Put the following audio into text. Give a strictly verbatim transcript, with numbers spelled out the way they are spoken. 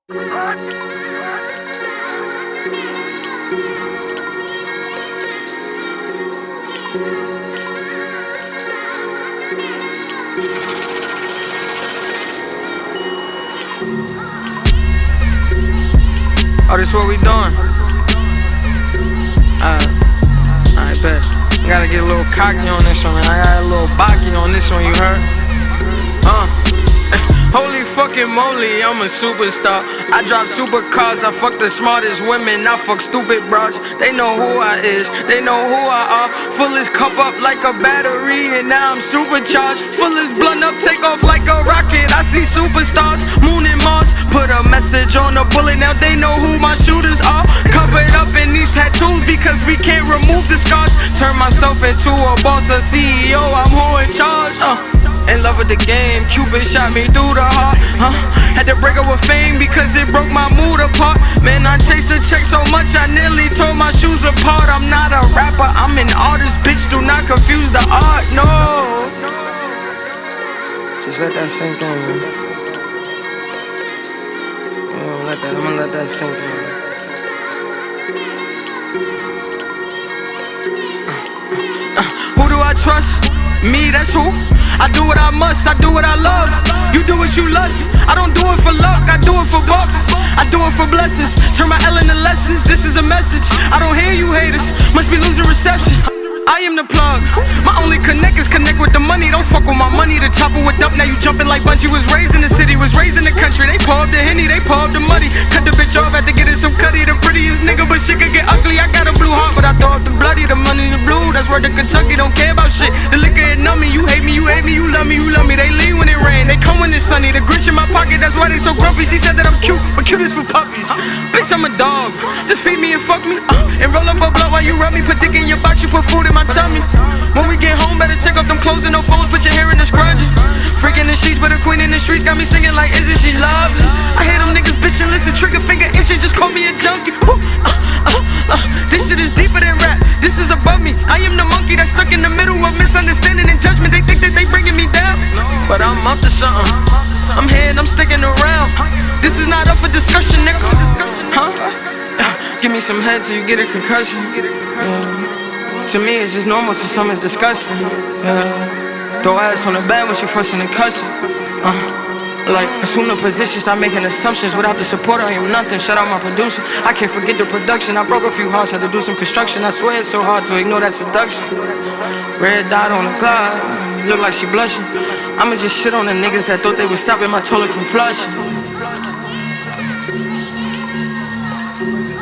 Oh, this what we doing? Uh, alright, bet. Gotta get a little cocky on this one, man. I got a little bocky on this one, you heard? Uh. Holy fucking moly, I'm a superstar. I drop supercars, I fuck the smartest women, I fuck stupid bros. They know who I is, they know who I are. Full his cup up like a battery, and now I'm supercharged. Full his blunt up, take off like a rocket. I see superstars, moon and Mars. Put a message on a bullet, now they know who my shooters are. Covered up in these tattoos because we can't remove the scars. Turn myself into a boss, a C E O, I'm who in charge. uh. In love with the game, Cupid shot me through the heart, huh? Had to break up with fame because it broke my mood apart. Man, I chased a check so much I nearly tore my shoes apart. I'm not a rapper, I'm an artist, bitch, do not confuse the art, no. Just let that sink in, man. Yeah, let that, I'm gonna let that sink in, man. uh, uh, Who do I trust? Me, that's who? I do what I must, I do what I love. You do what you lust. I don't do it for luck, I do it for bucks. I do it for blessings. Turn my L into lessons, this is a message. I don't hear you haters, must be losing reception. I am the plug. My only connect is connect with the money. Don't fuck with my money. The chopper with up, now you jumping like Bungie. Was raised in the city, was raised in the country. They pour up the Henny, they pour up the muddy. Cut the bitch off, had to get in some cutty. The prettiest nigga, but shit could get ugly. I got a blue heart, but I throw up the bloody. The money, the blue, that's where the Kentucky. Don't care about shit. The liquor, it numb me. You hate me, you hate me, you love me, you love me. They leave when it rain, they come when it's sunny. The Grinch in my pocket, that's why they so grumpy. She said that I'm cute, but cute is for puppies. Bitch, I'm a dog. Just feed me and fuck me. Uh, and roll up a blunt while you rub me. Put dick in your box, you put food in my tummy. When we get home, better take off them clothes and no phones. Put your hair in the scrunchie. Freaking the sheets, but the queen in the streets got me singing like, isn't she lovely? I hear them niggas bitchin', listen, trigger finger itching, just call me a junkie. Woo, uh, uh, uh. This shit is deeper than rap. This is above me. I am the monkey that's stuck in the middle of misunderstanding and judgment. They think that they bringing me down, but I'm up to something. I'm here and I'm sticking around. This is not up for discussion, nigga. Huh? Give me some head till you get a concussion. Yeah. To me, it's just normal, to some it's disgusting. Yeah. Throw ass on the bed when she fussing and cussing. Uh, like, assume the position, start making assumptions. Without the support, I am nothing. Shut out my producer. I can't forget the production. I broke a few hearts, had to do some construction. I swear it's so hard to ignore that seduction. Red dot on the cloud, look like she blushing. I'ma just shit on the niggas that thought they was stopping my toilet from flushing.